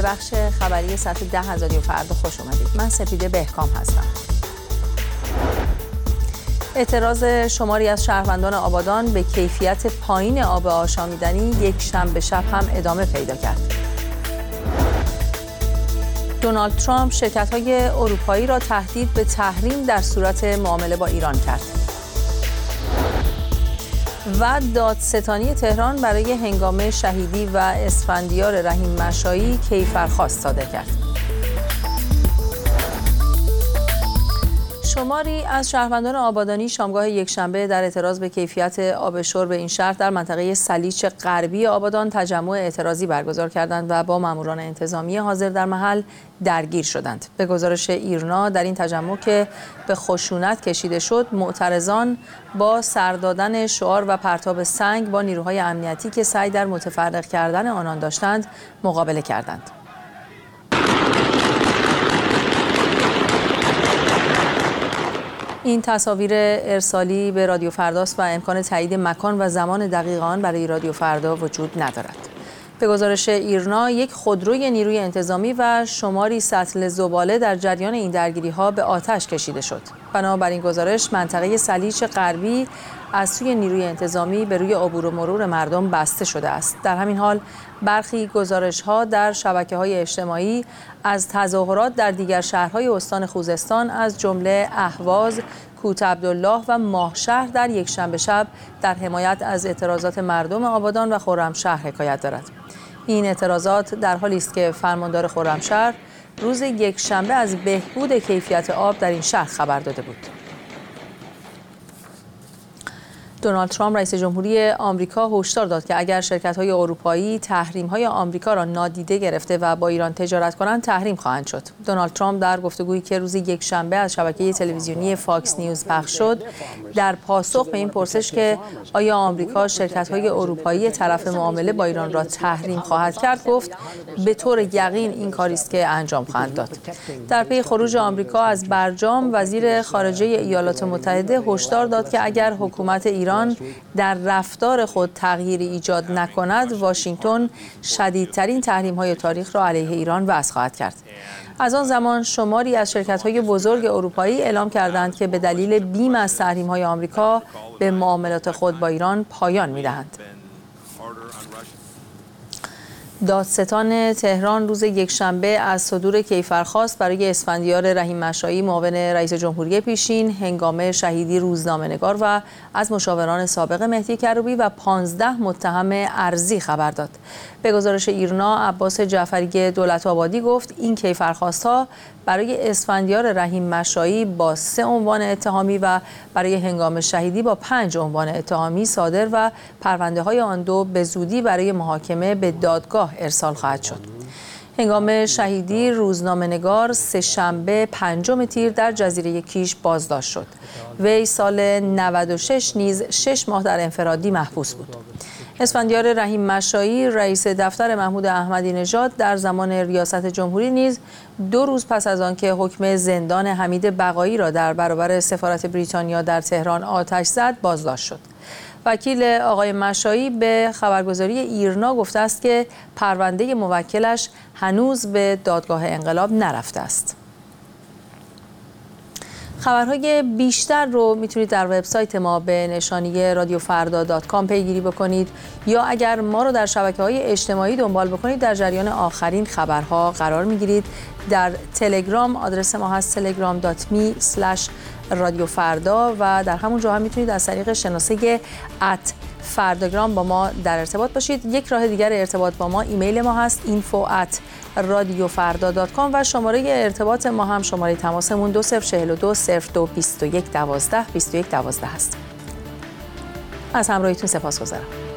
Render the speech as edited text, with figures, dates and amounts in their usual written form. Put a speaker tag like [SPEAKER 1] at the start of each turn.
[SPEAKER 1] بخش خبری ساعت 10 از رادیو فردا خوش اومدید. من سپیده بهکام هستم. اعتراض شماری از شهروندان آبادان به کیفیت پایین آب آشامیدنی یک شنبه شب هم ادامه پیدا کرد. دونالد ترامپ شرکت‌های اروپایی را تهدید به تحریم در صورت معامله با ایران کرد. و دادستانی تهران برای هنگام شهیدی و اسفندیار رحیم مشایی کیفرخواست صادر کرد. شماری از شهروندان آبادانی شامگاه یکشنبه در اعتراض به کیفیت آب شرب این شهر در منطقه سلیچ غربی آبادان تجمع اعتراضی برگزار کردند و با ماموران انتظامی حاضر در محل درگیر شدند. به گزارش ایرنا در این تجمع که به خشونت کشیده شد، معترضان با سر دادن شعار و پرتاب سنگ با نیروهای امنیتی که سعی در متفرق کردن آنان داشتند مقابله کردند. این تصاویر ارسالی به رادیو فرداست و امکان تایید مکان و زمان دقیق آن برای رادیو فردا وجود ندارد. به گزارش ایرنا، یک خودروی نیروی انتظامی و شماری سطل زباله در جریان این درگیری‌ها به آتش کشیده شد. بنابراین گزارش منطقه سلیچ غربی از سوی نیروی انتظامی به روی عبور و مرور مردم بسته شده است. در همین حال برخی گزارش‌ها در شبکه‌های اجتماعی از تظاهرات در دیگر شهرهای استان خوزستان از جمله اهواز، کوت عبدالله و ماهشهر در یکشنبه شب در حمایت از اعتراضات مردم آبادان و خرمشهر حکایت دارد. این اعتراضات در حالی است که فرماندار خرمشهر روز یکشنبه از بهبود کیفیت آب در این شهر خبر داده بود. دونالد ترامپ رئیس جمهوری آمریکا هشدار داد که اگر شرکت‌های اروپایی تحریم‌های آمریکا را نادیده گرفته و با ایران تجارت کنند تحریم خواهند شد. دونالد ترامپ در گفتگویی که روز یکشنبه از شبکه تلویزیونی فاکس نیوز پخش شد، در پاسخ به این پرسش که آیا آمریکا شرکت‌های اروپایی طرف معامله با ایران را تحریم خواهد کرد، گفت به طور یقین این کاری است که انجام خواهند داد. در پی خروج آمریکا از برجام، وزیر خارجه ایالات متحده هشدار داد که اگر حکومت ایران در رفتار خود تغییری ایجاد نکند، واشنگتن شدیدترین تحریم‌های تاریخ را علیه ایران وضع خواهد کرد. از آن زمان شماری از شرکت‌های بزرگ اروپایی اعلام کردند که به دلیل بیم از تحریم‌های آمریکا به معاملات خود با ایران پایان می‌دهند. دادستان تهران روز یکشنبه از صدور کیفرخواست برای اسفندیار رحیم مشایی معاون رئیس جمهوری پیشین هنگام شهیدی روزنامه‌نگار و از مشاوران سابق مهدی کروبی و 15 متهم ارضی خبر داد. به گزارش ایرنا، عباس جعفری دولت‌آبادی گفت این کیفرخواست‌ها برای اسفندیار رحیم مشایی با 3 عنوان اتهامی و برای هنگام شهیدی با 5 عنوان اتهامی صادر و پرونده‌های آن دو به زودی برای محاکمه به دادگاه ارسال خواهد شد. هنگام شهیدی روزنامه‌نگار سه‌شنبه 5 تیر در جزیره کیش بازداشت شد. وی سال 96 نیز 6 ماه در انفرادی محبوس بود. اسفندیار رحیم مشایی رئیس دفتر محمود احمدی نژاد در زمان ریاست جمهوری نیز 2 روز پس از آنکه حکم زندان حمید بقایی را در برابر سفارت بریتانیا در تهران آتش زد بازداشت شد. وکیل آقای مشایی به خبرگزاری ایرنا گفته است که پرونده موکلش هنوز به دادگاه انقلاب نرفته است. خبرهای بیشتر رو میتونید در وبسایت ما به نشانی radiofarda.com پیگیری بکنید یا اگر ما رو در شبکه‌های اجتماعی دنبال بکنید در جریان آخرین خبرها قرار میگیرید. در تلگرام آدرس ما هست telegram.me/radiofarda و در همون جا هم میتونید از طریق شناسه @فرداگرام با ما در ارتباط باشید. یک راه دیگر ارتباط با ما ایمیل ما هست info@radiofarda.com و شماره ارتباط ما هم شماره تماسمون 2042 02 21 12 21 12 هست. از همراهیتون سپاسگزارم.